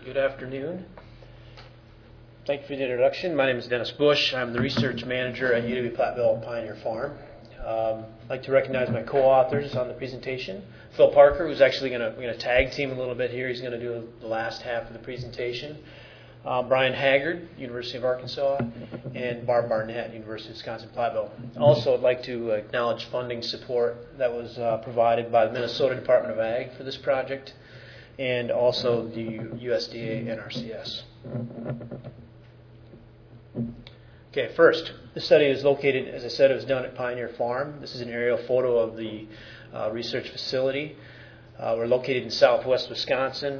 Good afternoon. Thank you for the introduction. My name is Dennis Bush. I'm the research manager at UW-Platteville Pioneer Farm. I'd like to recognize my co-authors on the presentation. Phil Parker, who's actually going to tag team a little bit here. He's going to do the last half of the presentation. Brian Haggard, University of Arkansas, and Barb Barnett, University of Wisconsin-Platteville. Also, I'd like to acknowledge funding support that was provided by the Minnesota Department of Ag for this project, and also the USDA NRCS. Okay, first, this study is located, as I said, it was done at Pioneer Farm. This is an aerial photo of the research facility. We're located in southwest Wisconsin,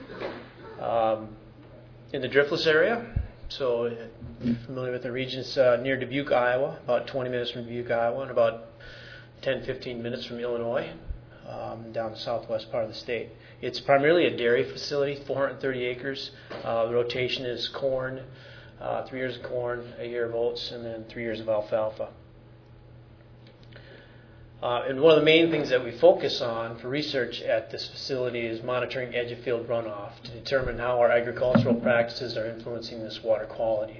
in the Driftless area. So, if you're familiar with the region, it's near Dubuque, Iowa, about 20 minutes from Dubuque, Iowa, and about 10-15 minutes from Illinois, down the southwest part of the state. It's primarily a dairy facility, 430 acres. The rotation is corn, 3 years of corn, a year of oats, and then 3 years of alfalfa. And one of the main things that we focus on for research at this facility is monitoring edge of field runoff to determine how our agricultural practices are influencing this water quality.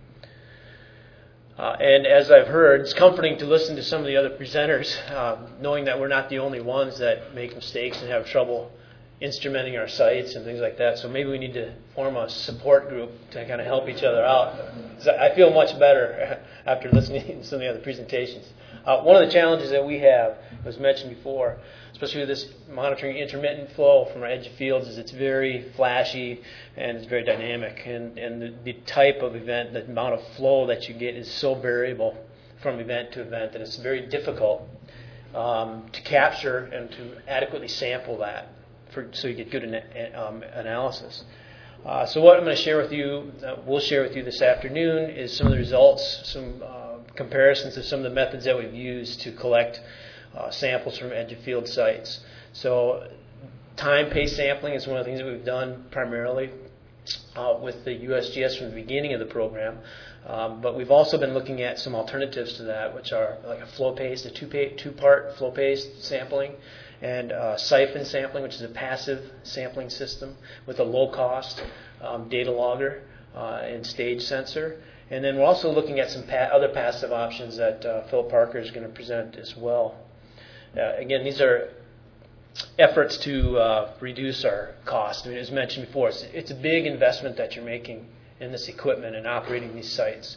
And as I've heard, it's comforting to listen to some of the other presenters, knowing that we're not the only ones that make mistakes and have trouble instrumenting our sites and things like that. So maybe we need to form a support group to kind of help each other out. I feel much better after listening to some of the other presentations. One of the challenges that we have, was mentioned before, especially with this monitoring intermittent flow from our edge of fields, is it's very flashy and it's very dynamic. And the type of event, the amount of flow that you get is so variable from event to event that it's very difficult to capture and to adequately sample that so you get good analysis. So what I'm going to share with you, we'll share with you this afternoon, is some of the results, some comparisons of some of the methods that we've used to collect samples from edge of field sites. So time-paced sampling is one of the things that we've done primarily with the USGS from the beginning of the program. But we've also been looking at some alternatives to that, which are like a flow-paced, a two-part flow-paced sampling, and siphon sampling, which is a passive sampling system with a low-cost data logger and stage sensor. And then we're also looking at some other passive options that Phil Parker is going to present as well. Again, these are efforts to reduce our cost. I mean, as mentioned before, it's a big investment that you're making in this equipment and operating these sites.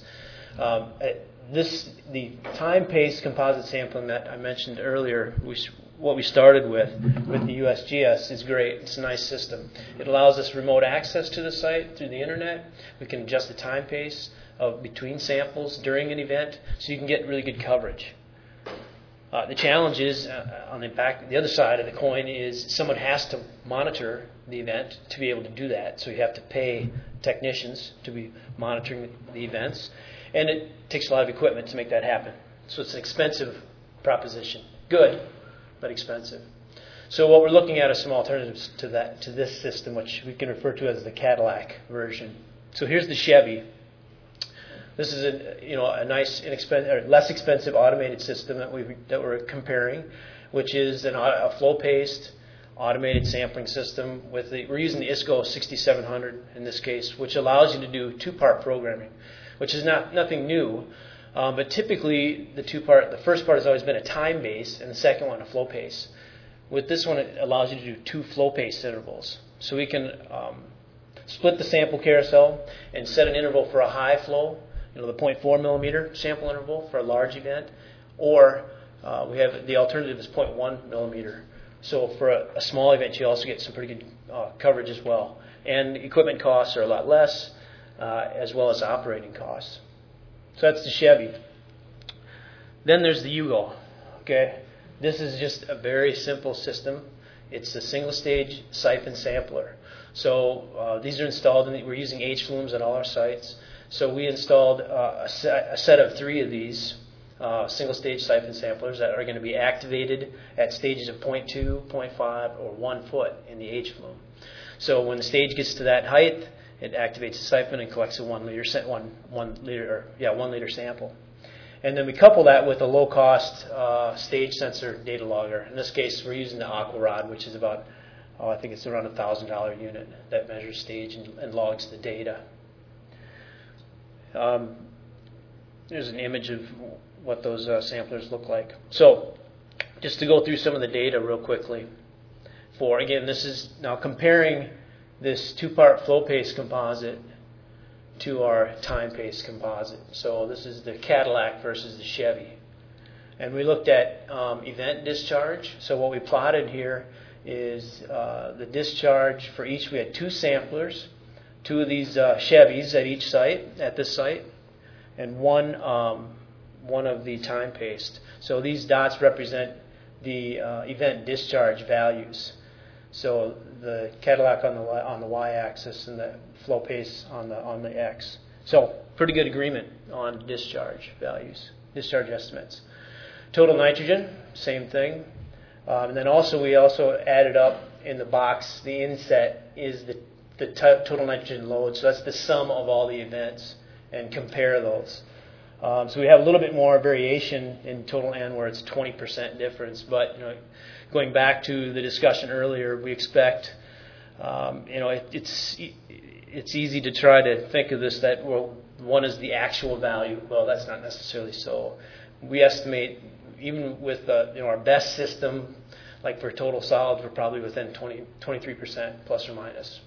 The time-paced composite sampling that I mentioned earlier, what we started with the USGS, is great. It's a nice system. It allows us remote access to the site through the internet. We can adjust the time pace of between samples during an event, so you can get really good coverage. The challenge is, on the other side of the coin, is someone has to monitor the event to be able to do that. So you have to pay technicians to be monitoring the events, and it takes a lot of equipment to make that happen. So it's an expensive proposition. Good, but expensive. So what we're looking at is some alternatives to this system, which we can refer to as the Cadillac version. So here's the Chevy. This is a nice, less expensive automated system that we're comparing, which is a flow-paced automated sampling system. We're using the ISCO 6700 in this case, which allows you to do two-part programming, which is nothing new. But typically, the first part has always been a time base, and the second one a flow pace. With this one, it allows you to do two flow pace intervals. So we can split the sample carousel and set an interval for a high flow, the 0.4 millimeter sample interval for a large event, or we have the alternative is 0.1 millimeter. So for a small event, you also get some pretty good coverage as well. And equipment costs are a lot less, as well as operating costs. So that's the Chevy. Then there's the Yugo. Okay, this is just a very simple system. It's a single-stage siphon sampler. So these are installed, and we're using H-flumes at all our sites. So we installed a set of 3 of these single-stage siphon samplers that are going to be activated at stages of 0.2, 0.5, or 1 foot in the H-flume. So when the stage gets to that height, it activates the siphon and collects a 1 liter sample. And then we couple that with a low-cost stage sensor data logger. In this case, we're using the Aquarod, which is about I think it's around $1,000 unit that measures stage and logs the data. There's an image of what those samplers look like. So just to go through some of the data real quickly. Again, this is now comparing this two-part flow-pace composite to our time-pace composite. So this is the Cadillac versus the Chevy. And we looked at event discharge. So what we plotted here is the discharge for each. We had two samplers, two of these Chevys at each site, at this site, and one of the time-paced. So these dots represent the event discharge values. So the Cadillac on the y-axis and the flow pace on the x. So pretty good agreement on discharge values, discharge estimates. Total nitrogen, same thing. And then we also added up in the box, the inset is the total nitrogen load. So that's the sum of all the events, and compare those. So we have a little bit more variation in total N, where it's 20% difference. But going back to the discussion earlier, we expect it's easy to try to think of this that one is the actual value. Well, that's not necessarily so. We estimate even with our best system, like for total solids, we're probably within 23% plus or minus.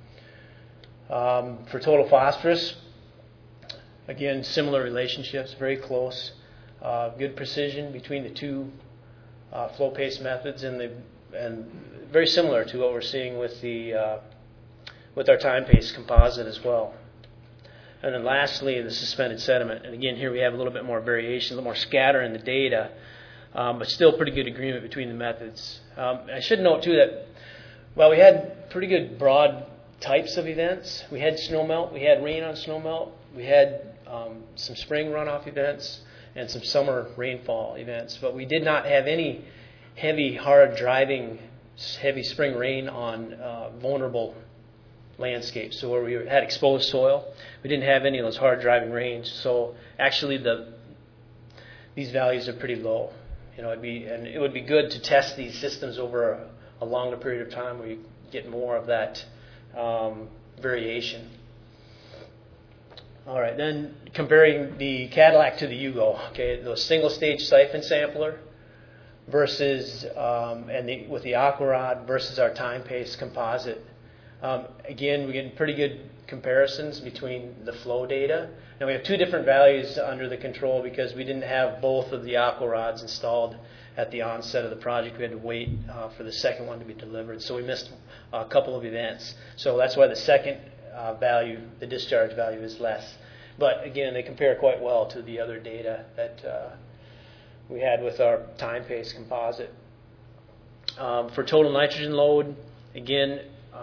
For total phosphorus, again, similar relationships, very close. Good precision between the two flow pace methods, and very similar to what we're seeing with our time pace composite as well. And then lastly, the suspended sediment. And again, here we have a little bit more variation, a little more scatter in the data, but still pretty good agreement between the methods. I should note too that while we had pretty good broad types of events, we had snowmelt, we had rain on snowmelt, we had some spring runoff events, and some summer rainfall events, but we did not have any heavy, hard driving, heavy spring rain on vulnerable landscapes. So where we had exposed soil, we didn't have any of those hard driving rains. So actually, these values are pretty low. It would be good to test these systems over a longer period of time where you get more of that variation. All right, then comparing the Cadillac to the Yugo, okay, the single-stage siphon sampler versus with the Aquarod versus our time-pace composite. Again, we're getting pretty good comparisons between the flow data. Now we have two different values under the control because we didn't have both of the Aquarods installed at the onset of the project. We had to wait for the second one to be delivered, so we missed a couple of events. So that's why the second value, the discharge value, is less. But again, they compare quite well to the other data that we had with our time-pace composite. For total nitrogen load, again,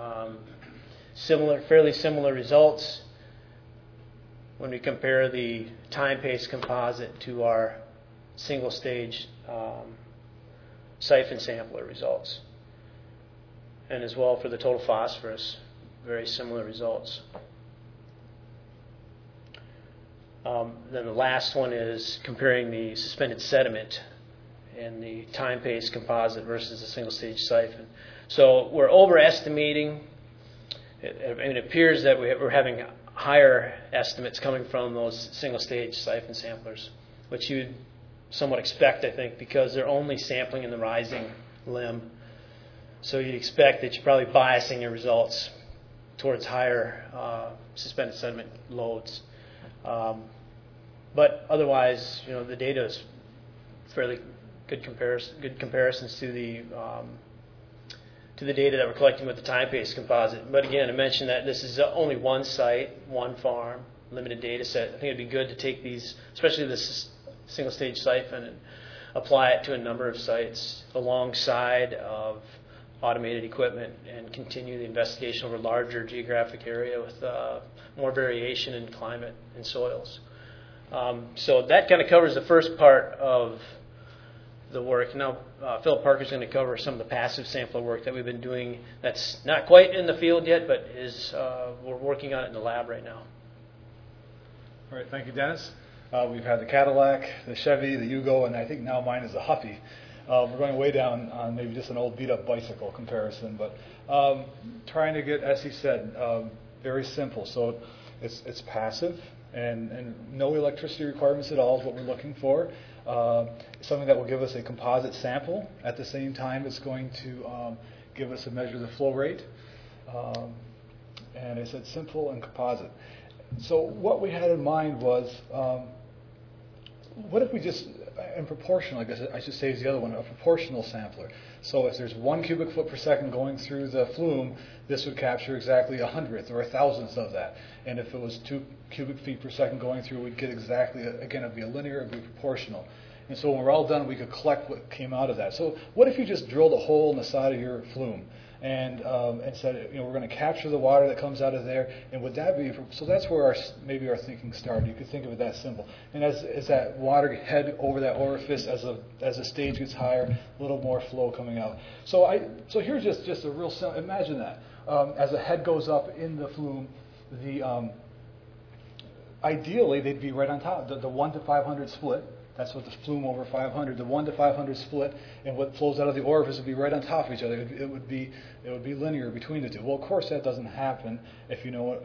fairly similar results when we compare the time-pace composite to our single-stage siphon sampler results. And as well for the total phosphorus, very similar results. Then the last one is comparing the suspended sediment and the time-pace composite versus the single-stage siphon. So we're overestimating. It appears that we're having higher estimates coming from those single-stage siphon samplers, which you'd somewhat expect, I think, because they're only sampling in the rising limb. So you'd expect that you're probably biasing your results towards higher suspended sediment loads. But otherwise, the data is fairly good comparisons to the data that we're collecting with the time-pace composite. But again, I mentioned that this is only one site, one farm, limited data set. I think it'd be good to take these, especially this single-stage siphon, and apply it to a number of sites alongside of automated equipment and continue the investigation over a larger geographic area with more variation in climate and soils. So that kind of covers the first part of the work. Now, Philip Parker's going to cover some of the passive sampler work that we've been doing that's not quite in the field yet, but we're working on it in the lab right now. All right, thank you, Dennis. We've had the Cadillac, the Chevy, the Yugo, and I think now mine is the Huffy. We're going way down on maybe just an old beat-up bicycle comparison, but Trying to get, as he said, very simple. So it's passive and no electricity requirements at all is what we're looking for. Something that will give us a composite sample. At the same time, it's going to give us a measure of the flow rate. And I said simple and composite. So what we had in mind was, what if we just, in proportional, I guess I should say is the other one, a proportional sampler. So if there's 1 cubic foot per second going through the flume, this would capture exactly 100th or 1,000th of that. And if it was 2 cubic feet per second going through, we'd get exactly, again, it'd be a linear, it'd be proportional. And so when we're all done, we could collect what came out of that. So what if you just drilled a hole in the side of your flume and said, we're going to capture the water that comes out of there, and would that be, so that's where maybe our thinking started. You could think of it that simple. And as that water head over that orifice, as the stage gets higher, a little more flow coming out. So here's just a real simple, imagine that. As the head goes up in the flume, ideally they'd be right on top, the 1 to 500 split. That's what the flume over 500, the 1 to 500 split, and what flows out of the orifice would be right on top of each other. It would be linear between the two. Well, of course, that doesn't happen if you know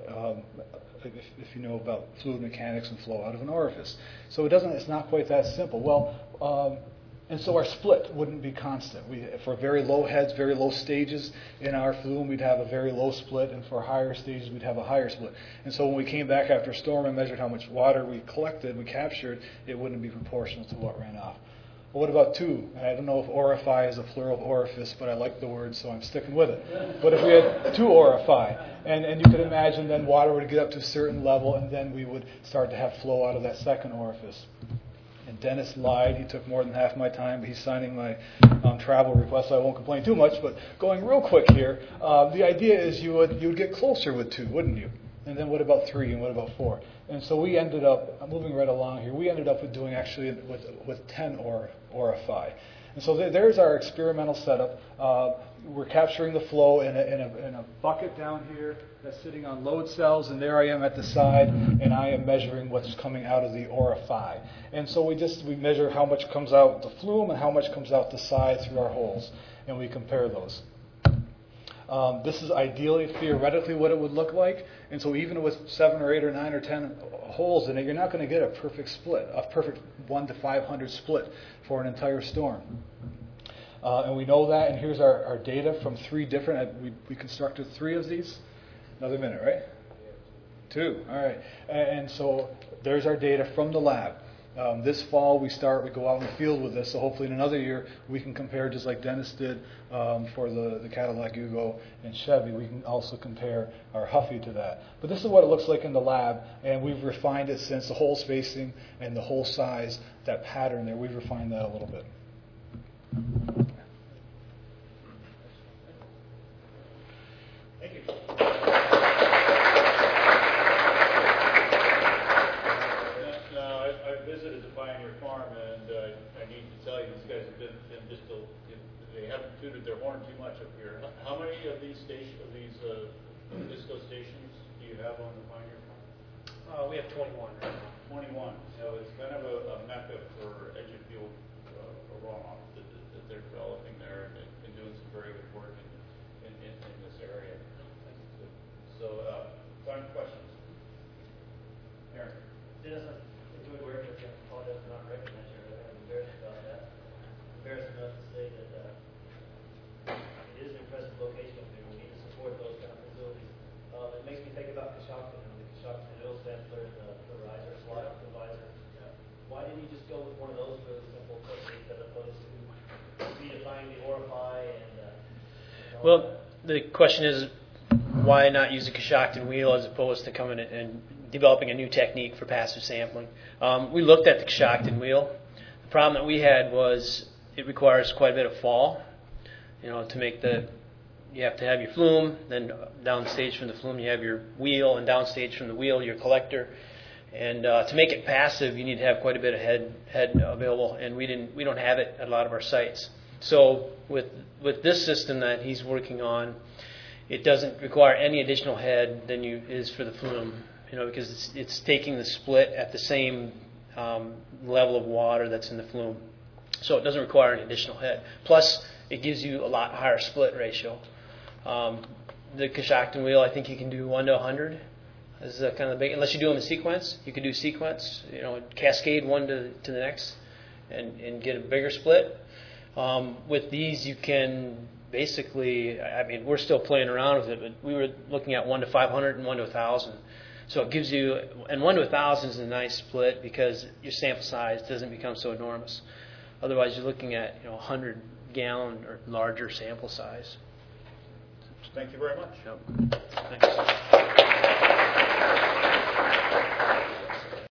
about fluid mechanics and flow out of an orifice. So it's not quite that simple. Well, and so our split wouldn't be constant. For very low heads, very low stages in our flume, we'd have a very low split, and for higher stages, we'd have a higher split. And so when we came back after a storm and measured how much water we captured, it wouldn't be proportional to what ran off. Well, what about 2? And I don't know if orify is a plural of orifice, but I like the word, so I'm sticking with it. But if we had 2 orify, and you could imagine then water would get up to a certain level, and then we would start to have flow out of that second orifice. And Dennis lied. He took more than half my time, but he's signing my travel request, so I won't complain too much. But going real quick here, the idea is you would get closer with 2, wouldn't you? And then what about 3, and what about 4? And so we ended up, moving right along here, we ended up with doing actually with 10 orify. And so there's our experimental setup. We're capturing the flow in a bucket down here that's sitting on load cells, and there I am at the side, and I am measuring what's coming out of the orify. And so we measure how much comes out the flume and how much comes out the side through our holes, and we compare those. This is ideally, theoretically, what it would look like. And so even with 7 or 8 or 9 or 10 holes in it, you're not going to get a perfect split, a perfect 1 to 500 split for an entire storm. And we know that, and here's our data from 3 different, we constructed 3 of these. Another minute, right? 2, all right. And so there's our data from the lab. This fall we go out in the field with this, so hopefully in another year we can compare, just like Dennis did for the Cadillac Yugo and Chevy. We can also compare our Huffy to that. But this is what it looks like in the lab, and we've refined it since the hole spacing and the hole size, that pattern there, we've refined that a little bit. Thank you. I visited the Pioneer Farm, and I need to tell you, these guys have been they haven't tooted their horn too much up here. How many of these disco stations do you have on the Pioneer Farm? We have 21. Right? 21. So it's kind of a mecca for engine fuel runoff that they're developing there, and doing some very good work in this area. So, time for questions. Aaron. Dennis, I enjoyed working with you. I apologize for not recognizing you earlier. I'm embarrassed about that. Embarrassed enough to say that it is an impressive location up there. We need to support those kind of facilities. It makes me think about Coshocton and the Coshocton oil sampler, the riser slide, the visor. Why didn't you just go with one of those really simple techniques as opposed to redefining the orify and Well, the question is, why not use a Coshocton wheel as opposed to coming and developing a new technique for passive sampling? We looked at the Coshocton wheel. The problem that we had was it requires quite a bit of fall. To make you have to have your flume, then downstage from the flume you have your wheel, and downstage from the wheel your collector. And to make it passive, you need to have quite a bit of head available, and we don't have it at a lot of our sites. So with this system that he's working on, it doesn't require any additional head than is for the flume, because it's taking the split at the same level of water that's in the flume. So it doesn't require an additional head. Plus, it gives you a lot higher split ratio. The Coshocton wheel, I think you can do 1 to 100. This is kind of the big, unless you do them in sequence, you could do sequence, cascade one to the next, and get a bigger split. With these, you can basically, we're still playing around with it, but we were looking at 1 to 500 and 1 to 1,000. So it gives you, and 1 to 1,000 is a nice split because your sample size doesn't become so enormous. Otherwise, you're looking at 100-gallon or larger sample size. Thank you very much. Yep. Thanks.